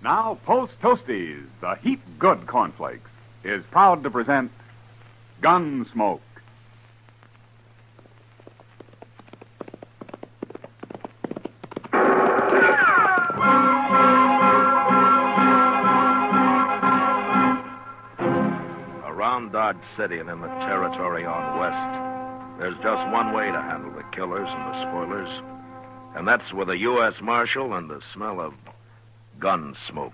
Now, Post Toasties, the heap good cornflakes, is proud to present Gunsmoke. Around Dodge City and in the territory on west, there's just one way to handle the killers and the spoilers, and that's with a U.S. Marshal and the smell of gun smoke.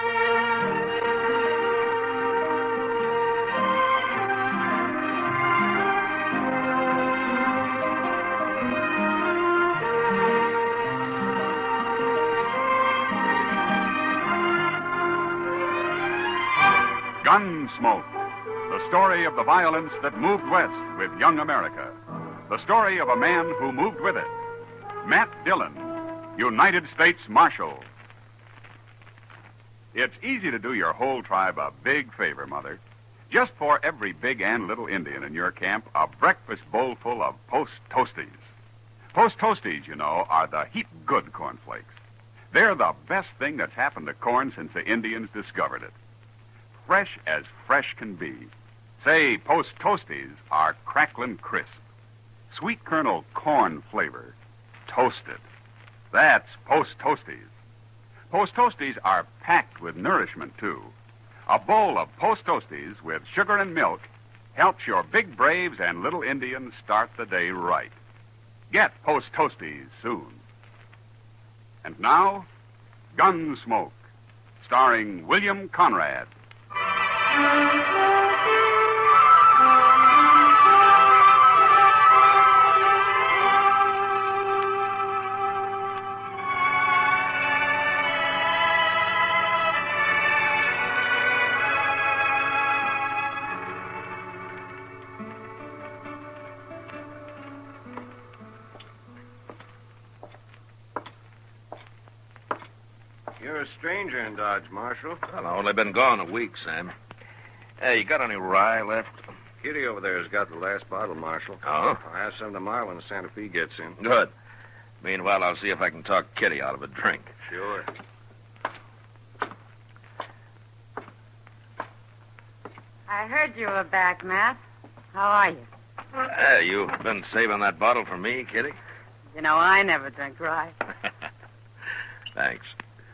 Gunsmoke, the story of the violence that moved west with young America. The story of a man who moved with it. Matt Dillon, United States Marshal. It's easy to do your whole tribe a big favor, Mother. Just pour every big and little Indian in your camp a breakfast bowl full of Post Toasties. Post Toasties, you know, are the heap good cornflakes. They're the best thing that's happened to corn since the Indians discovered it. Fresh as fresh can be. Say, Post Toasties are cracklin' crisp. Sweet kernel corn flavor. Toasted. That's Post Toasties. Post Toasties are packed with nourishment, too. A bowl of Post Toasties with sugar and milk helps your big braves and little Indians start the day right. Get Post Toasties soon. And now, Gunsmoke, starring William Conrad. You're a stranger in Dodge, Marshal. Well, I've only been gone a week, Sam. Hey, you got any rye left? Kitty over there has got the last bottle, Marshal. Oh? I'll have some tomorrow when the Santa Fe gets in. Good. Meanwhile, I'll see if I can talk Kitty out of a drink. Sure. I heard you were back, Matt. How are you? Hey, you been saving that bottle for me, Kitty? You know, I never drink rye. Thanks.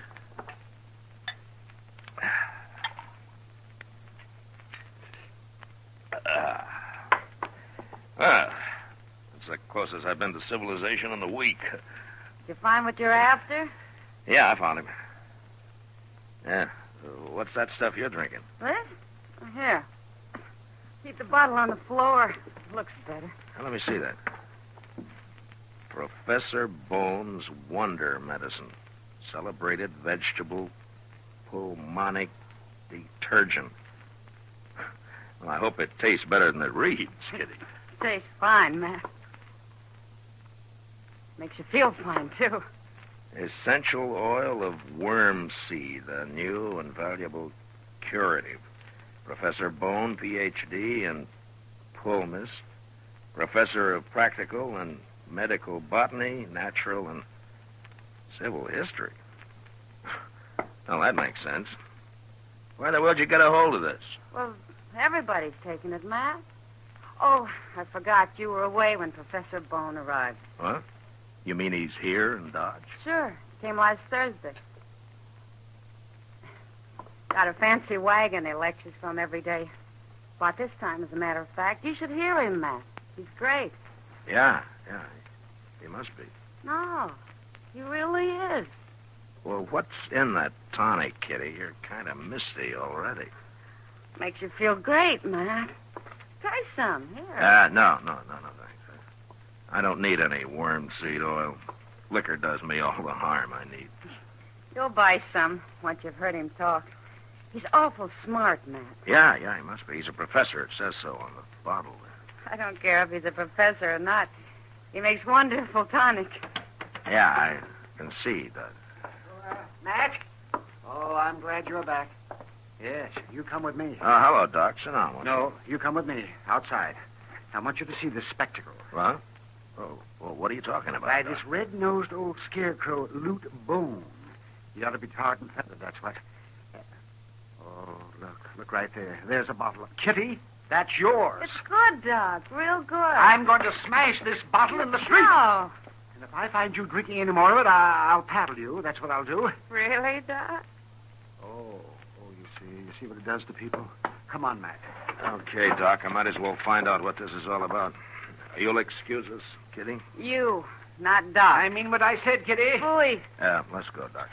That's the closest I've been to civilization in a week. Did you find what you're after? Yeah, I found him. Yeah. What's that stuff you're drinking? This? Here. Keep the bottle on the floor. Looks better. Now, let me see that. Professor Bone's Wonder Medicine. Celebrated vegetable pulmonic detergent. Well, I hope it tastes better than it reads, Kitty. Tastes fine, Matt. Makes you feel fine, too. Essential oil of worm seed, a new and valuable curative. Professor Bone, Ph.D. in Pulmist, Professor of Practical and Medical Botany, Natural and Civil History. Well, that makes sense. Where the world you get a hold of this? Well, everybody's taking it, Matt. Oh, I forgot you were away when Professor Bone arrived. What? You mean he's here in Dodge? Sure. Came last Thursday. Got a fancy wagon he lectures from every day. About this time, as a matter of fact. You should hear him, Matt. He's great. Yeah. He must be. No, he really is. Well, what's in that tonic, Kitty? You're kind of misty already. Makes you feel great, Matt. Try some. Here. No, thanks. I don't need any worm seed oil. Liquor does me all the harm I need. You'll buy some once you've heard him talk. He's awful smart, Matt. Yeah, he must be. He's a professor. It says so on the bottle there. I don't care if he's a professor or not. He makes wonderful tonic. Yeah, I can see he does. Matt? Oh, I'm glad you're back. Yes, you come with me. Hello, Doc. Sit down. No, you come with me, outside. I want you to see this spectacle. What? Oh, well, what are you talking about, Why, Doc? this red-nosed old scarecrow, Loot Bone. You ought to be tarred and feathered, that's what. Oh, look right there. There's a bottle of Kitty. That's yours. It's good, Doc. Real good. I'm going to smash this bottle in the street. No. And if I find you drinking any more of it, I'll paddle you. That's what I'll do. Really, Doc? Oh, you see what it does to people? Come on, Matt. Okay, Doc, I might as well find out what this is all about. You'll excuse us, Kitty? You, not Doc. I mean what I said, Kitty. Boy. Yeah, let's go, Doc.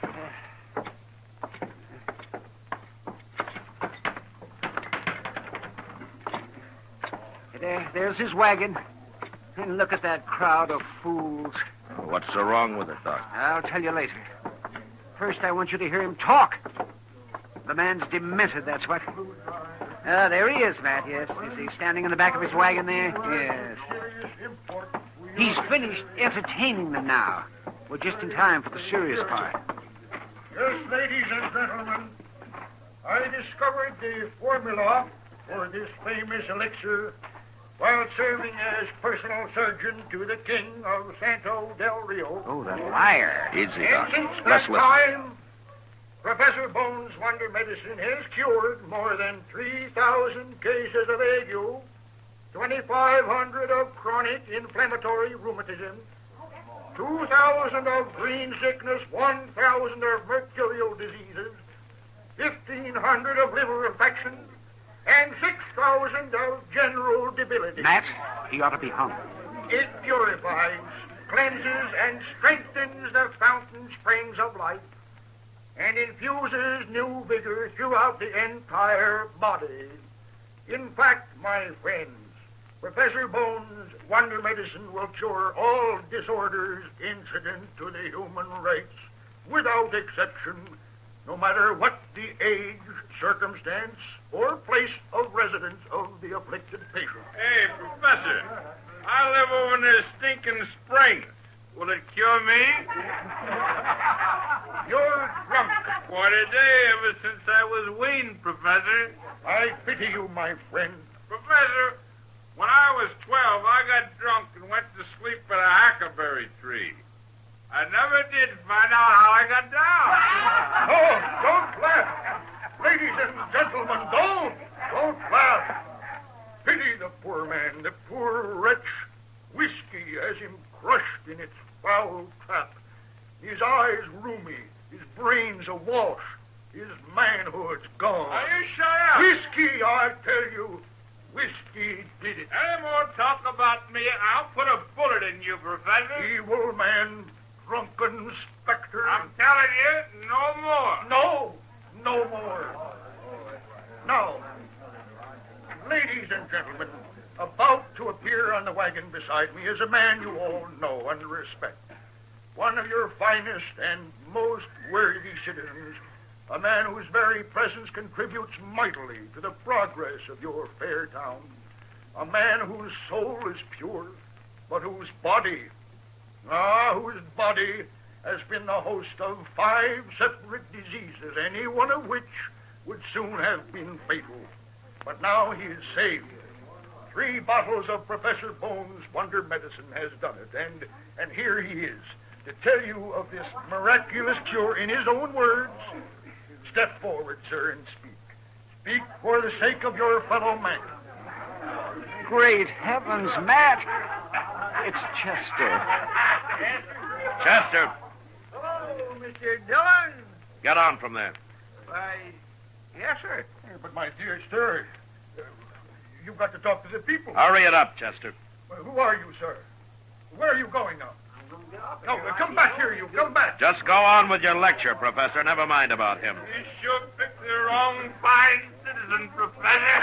There's his wagon. And look at that crowd of fools. What's so wrong with it, Doc? I'll tell you later. First, I want you to hear him talk. The man's demented, that's what. There he is, Matt, yes. Is he standing in the back of his wagon there? Yes. He's finished entertaining them now. We're just in time for the serious part. Yes, ladies and gentlemen, I discovered the formula for this famous elixir while serving as personal surgeon to the king of Santo del Rio. Oh, that liar. Easy, And Doc. since that Let's listen. time, Professor Bones' Wonder Medicine has cured more than 3,000 cases of ague, 2,500 of chronic inflammatory rheumatism, 2,000 of green sickness, 1,000 of mercurial diseases, 1,500 of liver infections, and 6,000 of general debility. Matt, he ought to be hung. It purifies, cleanses, and strengthens the fountain springs of life, and infuses new vigor throughout the entire body. In fact, my friends, Professor Bones' Wonder Medicine will cure all disorders incident to the human race, without exception, no matter what the age, circumstance, or place of residence of the afflicted patient. Hey, Professor, I live over near Stinking Springs. Will it cure me? You're drunk. Quite a day ever since I was weaned, Professor. I pity you, my friend. Professor, when I was 12, I got drunk and went to sleep at a hackberry tree. I never did find out how I got down. Oh, don't laugh. Ladies and gentlemen, don't laugh. Pity the poor man, the poor wretch. Whiskey has him crushed in its foul trap. His eyes rheumy, his brains awash, his manhood's gone. Are you shut up? Whiskey, I tell you, whiskey did it. Any more talk about me, I'll put a bullet in you, Professor. Evil man, drunken specter. I'm telling you, no more. No more. Now, ladies and gentlemen, about to appear on the wagon beside me is a man you all know and respect. One of your finest and most worthy citizens, a man whose very presence contributes mightily to the progress of your fair town, a man whose soul is pure, but whose body has been the host of 5 separate diseases, any one of which would soon have been fatal. But now he is saved. 3 bottles of Professor Bones' Wonder Medicine has done it, and here he is to tell you of this miraculous cure in his own words. Step forward, sir, and speak. Speak for the sake of your fellow man. Great heavens, Matt. It's Chester. Chester, Hello, Mr. Dillon. get on from there. Why, yes, sir. But, my dear sir, you've got to talk to the people. Hurry it up, Chester. Well, who are you, sir? Where are you going now? No, come back here, you. Come back. Just go on with your lecture, Professor. Never mind about him. You sure picked the wrong fine citizen, Professor.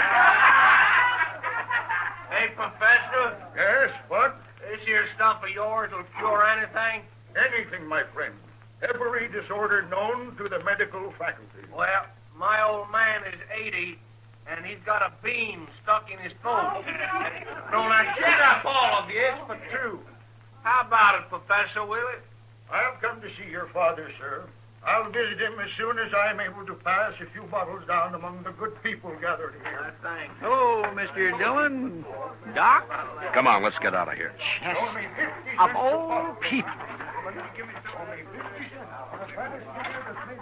Hey, Professor, Yes, what? this here stuff of yours will cure anything? Anything, my friend. Every disorder known to the medical faculty. Well, my old man is 80, and he's got a beam stuck in his foot. No, now shut up, all of you. It's but true. How about it, Professor, will it? I've come to see your father, sir. I'll visit him as soon as I'm able to pass a few bottles down among the good people gathered here. Thanks. Hello, Mr. Dillon. Doc? Come on, let's get out of here. Chester. Only 50 cents Of a all bottle. people. Only 50 cents.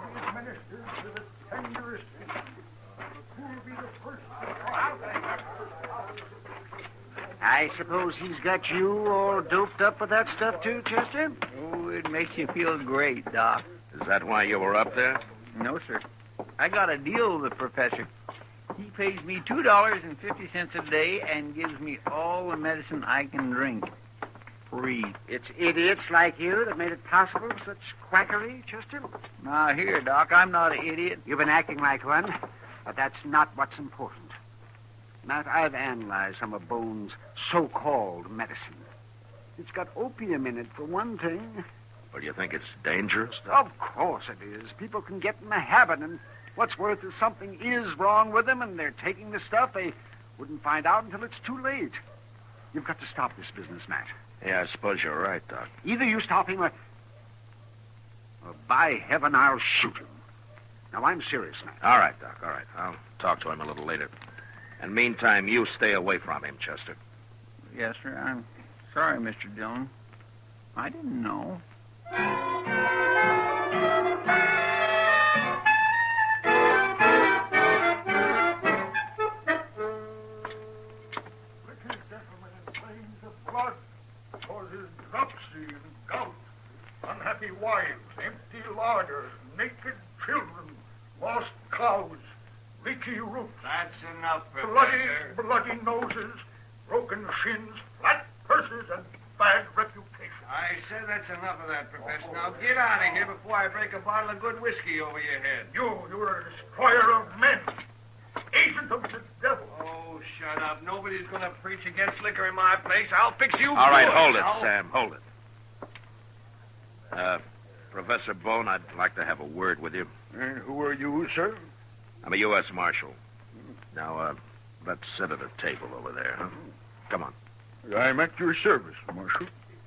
dangerous. Who'll be the first? I suppose he's got you all doped up with that stuff, too, Chester? Oh, it makes you feel great, Doc. Is that why you were up there? No, sir. I got a deal with the professor. He pays me $2.50 a day and gives me all the medicine I can drink. Free. It's idiots like you that made it possible for such quackery, Chester. Now, here, Doc, I'm not an idiot. You've been acting like one, but that's not what's important. Matt, I've analyzed some of Bone's so-called medicine. It's got opium in it, for one thing. Well, you think it's dangerous? Of course it is. People can get in the habit, and what's worth is something is wrong with them, and they're taking the stuff. They wouldn't find out until it's too late. You've got to stop this business, Matt. Yeah, I suppose you're right, Doc. Either you stop him or by heaven, I'll shoot him. Now, I'm serious, Matt. All right, Doc, all right. I'll talk to him a little later. And meantime, you stay away from him, Chester. Yes, sir. I'm sorry, Mr. Dillon. I didn't know. British gentlemen in flames of blood causes dropsy and gout, unhappy wives, empty larders, naked children, lost cows, leaky roofs, That's enough, bloody noses, broken shins, flat purses, and bad reputation. I said that's enough of that, Professor. Now get out of here before I break a bottle of good whiskey over your head. You're a destroyer of men, agent of the devil. Oh, shut up. Nobody's going to preach against liquor in my place. I'll fix you. All right, good. hold it, Now- Sam, hold it. Professor Bone, I'd like to have a word with you. And who are you, sir? I'm a U.S. Marshal. Now, let's sit at a table over there, huh? Come on. I'm at your service, Marshal.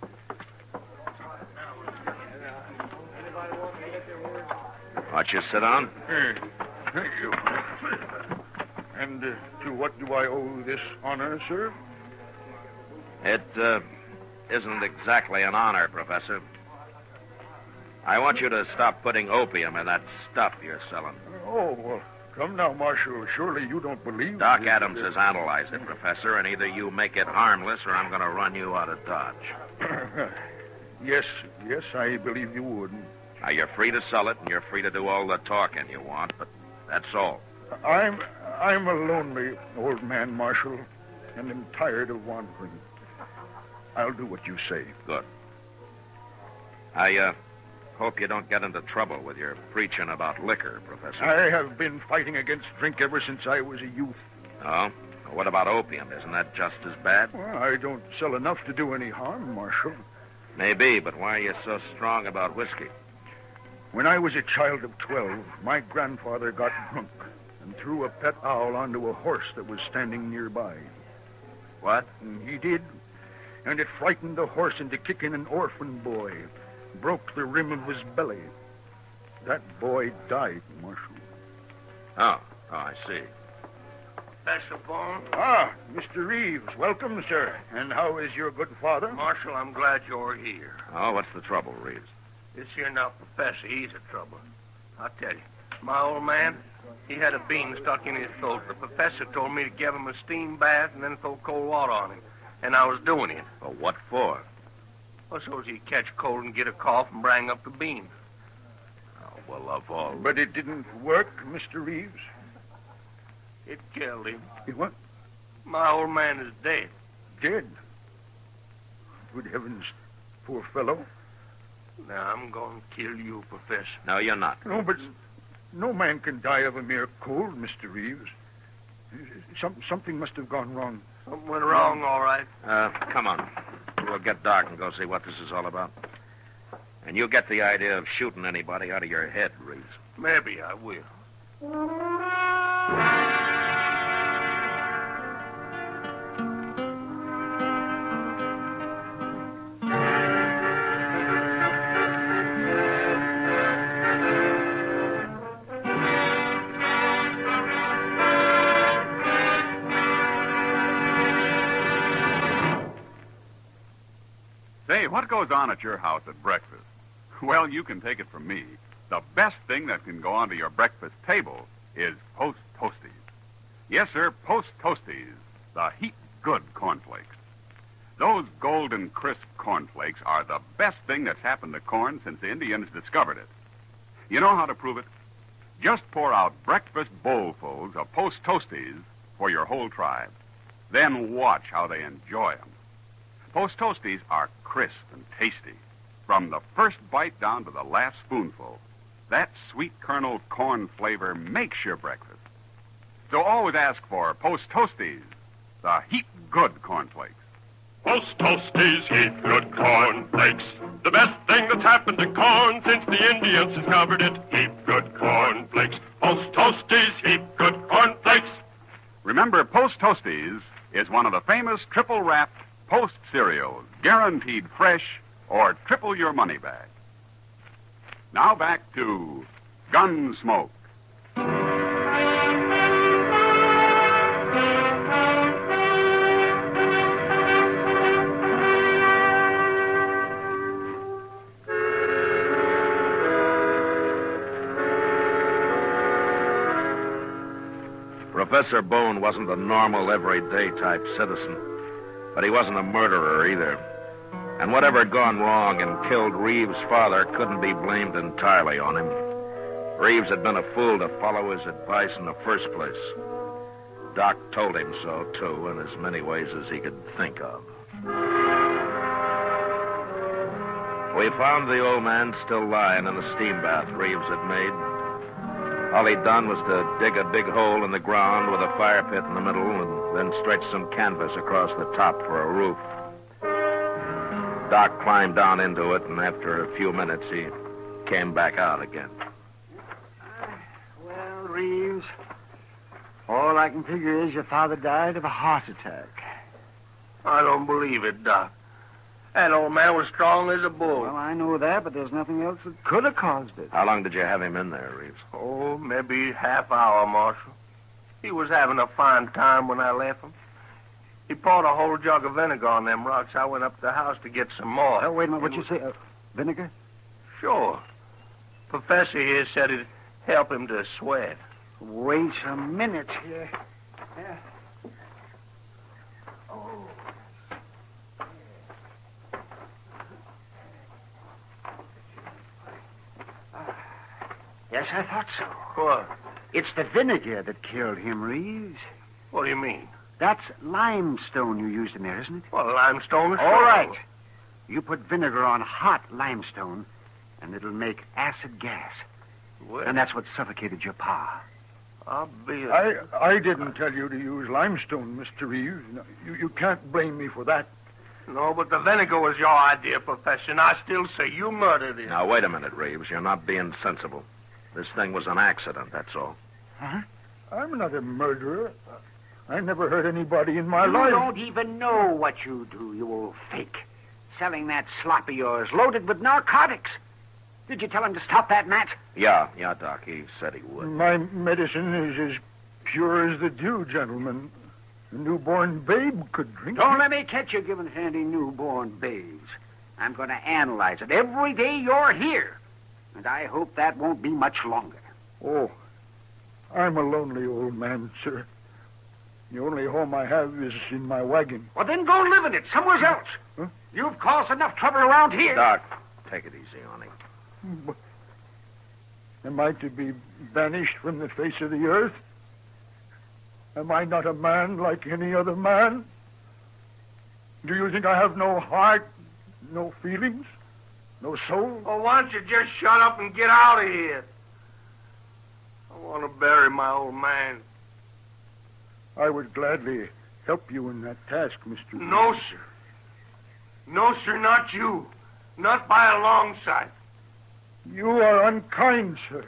Why don't you sit down? Thank you. And to what do I owe this honor, sir? It isn't exactly an honor, Professor. I want you to stop putting opium in that stuff you're selling. Oh, well, come now, Marshal. Surely you don't believe... Doc Adams has analyzed it, Professor, and either you make it harmless or I'm going to run you out of Dodge. Yes, I believe you would. Now, you're free to sell it, and you're free to do all the talking you want, but that's all. I'm a lonely old man, Marshal, and am tired of wandering. I'll do what you say. Good. I hope you don't get into trouble with your preaching about liquor, Professor. I have been fighting against drink ever since I was a youth. Oh? Well, what about opium? Isn't that just as bad? Well, I don't sell enough to do any harm, Marshal. Maybe, but why are you so strong about whiskey? When I was a child of 12, my grandfather got drunk and threw a pet owl onto a horse that was standing nearby. What? And he did. And it frightened the horse into kicking an orphan boy. Broke the rim of his belly. That boy died, Marshal. Oh, I see. Professor Bone. Ah, Mr. Reeves. Welcome, sir. And how is your good father? Marshal, I'm glad you're here. Oh, what's the trouble, Reeves? This here now Professor, he's a trouble. I'll tell you. My old man, he had a bean stuck in his throat. The professor told me to give him a steam bath and then throw cold water on him. And I was doing it. Well, what for? Well, so as he'd catch cold and get a cough and bring up the bean. Oh, well, of all... But it didn't work, Mr. Reeves. It killed him. What? My old man is dead. Dead? Good heavens, poor fellow. Now, I'm going to kill you, Professor. No, you're not. No, but no man can die of a mere cold, Mr. Reeves. Something must have gone wrong. Something went wrong, all right. Come on. We'll get Doc and go see what this is all about. And you get the idea of shooting anybody out of your head, Reeves. Maybe I will. Say, what goes on at your house at breakfast? Well, you can take it from me. the best thing that can go onto your breakfast table is Post Toasties. Yes, sir, Post Toasties, the heap good cornflakes. Those golden crisp cornflakes are the best thing that's happened to corn since the Indians discovered it. You know how to prove it? Just pour out breakfast bowlfuls of Post Toasties for your whole tribe. Then watch how they enjoy them. Post Toasties are crisp and tasty, from the first bite down to the last spoonful. That sweet kernel corn flavor makes your breakfast. So always ask for Post Toasties, the heap good cornflakes. Post Toasties, heap good cornflakes. The best thing that's happened to corn since the Indians discovered it. Heap good cornflakes. Post Toasties, heap good cornflakes. Remember, Post Toasties is one of the famous triple-wrapped Post cereals, guaranteed fresh or triple your money back. Now back to Gunsmoke. Professor Bone wasn't a normal, everyday type citizen, but he wasn't a murderer either. And whatever had gone wrong and killed Reeves' father couldn't be blamed entirely on him. Reeves had been a fool to follow his advice in the first place. Doc told him so, too, in as many ways as he could think of. We found the old man still lying in the steam bath Reeves had made. All he'd done was to dig a big hole in the ground with a fire pit in the middle and then stretch some canvas across the top for a roof. Doc climbed down into it, and after a few minutes, he came back out again. Well, Reeves, all I can figure is your father died of a heart attack. I don't believe it, Doc. That old man was strong as a bull. Well, I know that, but there's nothing else that could have caused it. How long did you have him in there, Reeves? Oh, maybe half hour, Marshal. He was having a fine time when I left him. He poured a whole jug of vinegar on them rocks. I went up to the house to get some more. Oh, wait a minute. What'd you say? Vinegar? Sure. Professor here said it'd help him to sweat. Wait a minute here. Yeah. Yes, I thought so. What? It's the vinegar that killed him, Reeves. What do you mean? That's limestone you used in there, isn't it? Well, limestone is... All right. You put vinegar on hot limestone, and it'll make acid gas. Well, And that's what suffocated your pa. I'll be... I didn't tell you to use limestone, Mr. Reeves. No, you can't blame me for that. No, but the vinegar was your idea, Professor, and I still say you murdered him. Now, wait a minute, Reeves. You're not being sensible. This thing was an accident, that's all. Huh? I'm not a murderer. I never hurt anybody in my You life. don't even know what you do, you old fake. Selling that slop of yours, loaded with narcotics. Did you tell him to stop that, Matt? Yeah, Doc. He said he would. My medicine is as pure as the dew, gentlemen. A newborn babe could drink Don't it. let me catch you giving handy newborn babes. I'm going to analyze it every day you're here. And I hope that won't be much longer. Oh, I'm a lonely old man, sir. The only home I have is in my wagon. Well, then go live in it somewhere else. Huh? You've caused enough trouble around here. Doc, take it easy on him. Am I to be banished from the face of the earth? Am I not a man like any other man? Do you think I have no heart, no feelings, no soul? Well, why don't you just shut up and get out of here? I want to bury my old man. I would gladly help you in that task, Mr. No, sir. No, sir, not you. Not by a long shot. You are unkind, sir.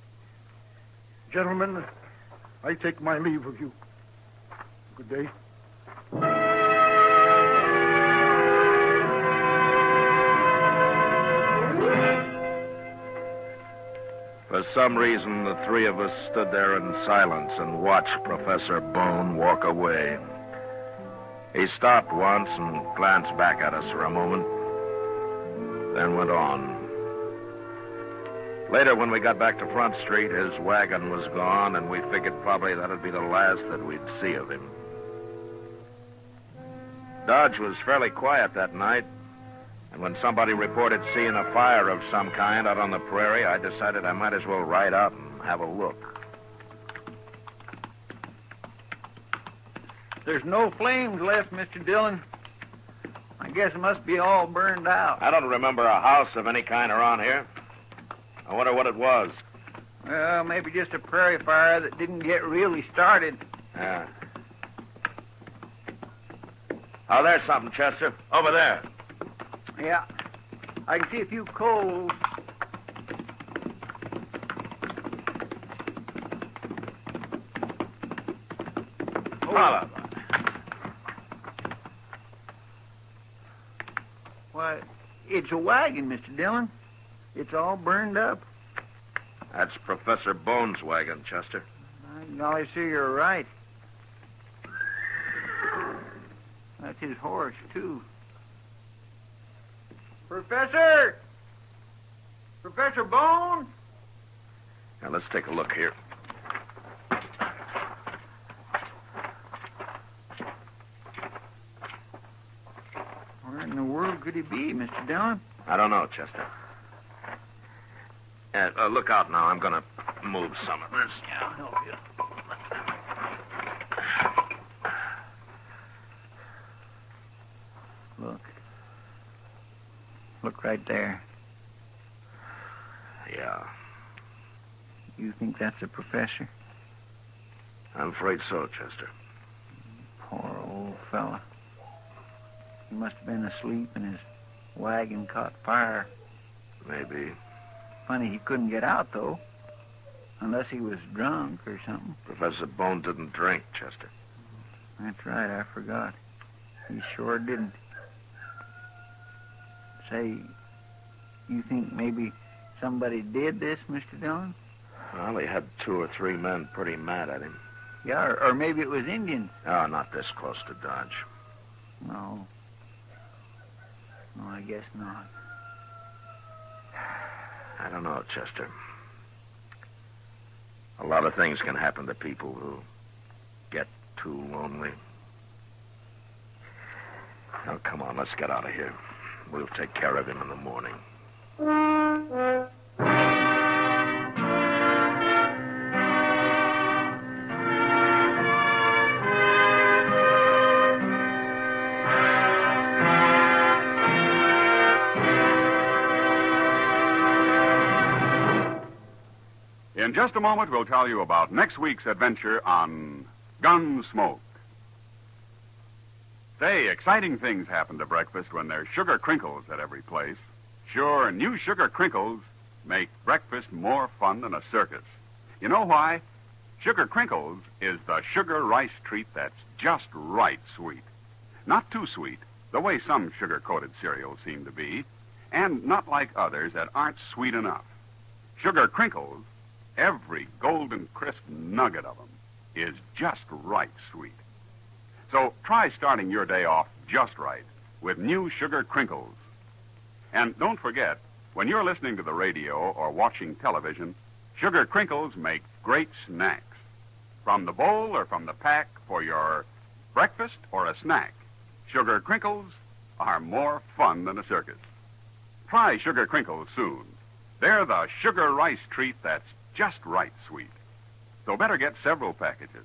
Gentlemen, I take my leave of you. Good day. For some reason, the three of us stood there in silence and watched Professor Bone walk away. He stopped once and glanced back at us for a moment, then went on. Later, when we got back to Front Street, his wagon was gone, and we figured probably that'd be the last that we'd see of him. Dodge was fairly quiet that night, and when somebody reported seeing a fire of some kind out on the prairie, I decided I might as well ride out and have a look. There's no flames left, Mr. Dillon. I guess it must be all burned out. I don't remember a house of any kind around here. I wonder what it was. Well, maybe just a prairie fire that didn't get really started. Yeah. Oh, there's something, Chester. Over there. Yeah. I can see a few coals. Holla. Why, it's a wagon, Mr. Dillon. It's all burned up. That's Professor Bone's wagon, Chester. By golly, sir, you're right. That's his horse, too. Professor! Professor Bone? Now, let's take a look here. Where in the world could he be, Mr. Dillon? I don't know, Chester. Look out now. I'm going to move some of this. Yeah, I'll help you. Look. Look right there. Yeah, You think that's a professor? I'm afraid so, Chester. Poor old fella. He must have been asleep and his wagon caught fire. Maybe. Funny he couldn't get out, though. Unless he was drunk or something. Professor Bone didn't drink, Chester. That's right, I forgot. He sure didn't. Say, you think maybe somebody did this, Mr. Dillon? Well, he had 2 or 3 men pretty mad at him. Yeah, or maybe it was Indians. Oh, not this close to Dodge. No. No, I guess not. I don't know, Chester. A lot of things can happen to people who get too lonely. Now, come on, let's get out of here. We'll take care of him in the morning. In just a moment, we'll tell you about next week's adventure on Gunsmoke. Say, exciting things happen to breakfast when there's sugar crinkles at every place. Sure, new sugar crinkles make breakfast more fun than a circus. You know why? Sugar crinkles is the sugar rice treat that's just right sweet. Not too sweet, the way some sugar-coated cereals seem to be, and not like others that aren't sweet enough. Sugar crinkles, every golden crisp nugget of them, is just right sweet. So try starting your day off just right with new sugar crinkles. And don't forget, when you're listening to the radio or watching television, sugar crinkles make great snacks. From the bowl or from the pack for your breakfast or a snack, sugar crinkles are more fun than a circus. Try sugar crinkles soon. They're the sugar rice treat that's just right sweet. So better get several packages.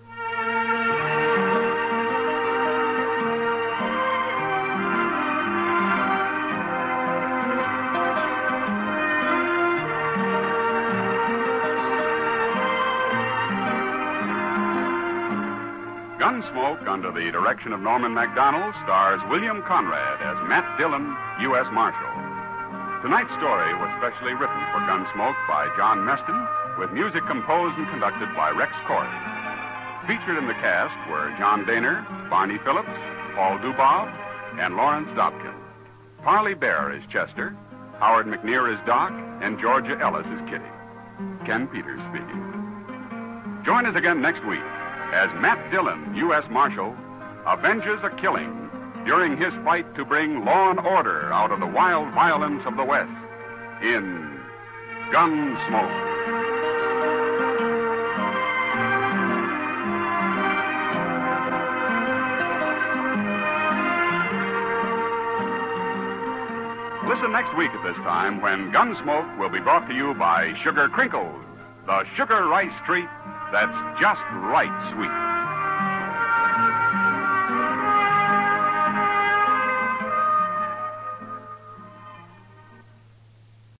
Gunsmoke, under the direction of Norman MacDonald, stars William Conrad as Matt Dillon, U.S. Marshal. Tonight's story was specially written for Gunsmoke by John Meston, with music composed and conducted by Rex Corey. Featured in the cast were John Daner, Barney Phillips, Paul Dubob, and Lawrence Dobkin. Parley Bear is Chester, Howard McNear is Doc, and Georgia Ellis is Kitty. Ken Peters speaking. Join us again next week as Matt Dillon, U.S. Marshal, avenges a killing during his fight to bring law and order out of the wild violence of the West in Gunsmoke. Listen next week at this time when Gunsmoke will be brought to you by Sugar Crinkles, the sugar rice treat that's just right sweet.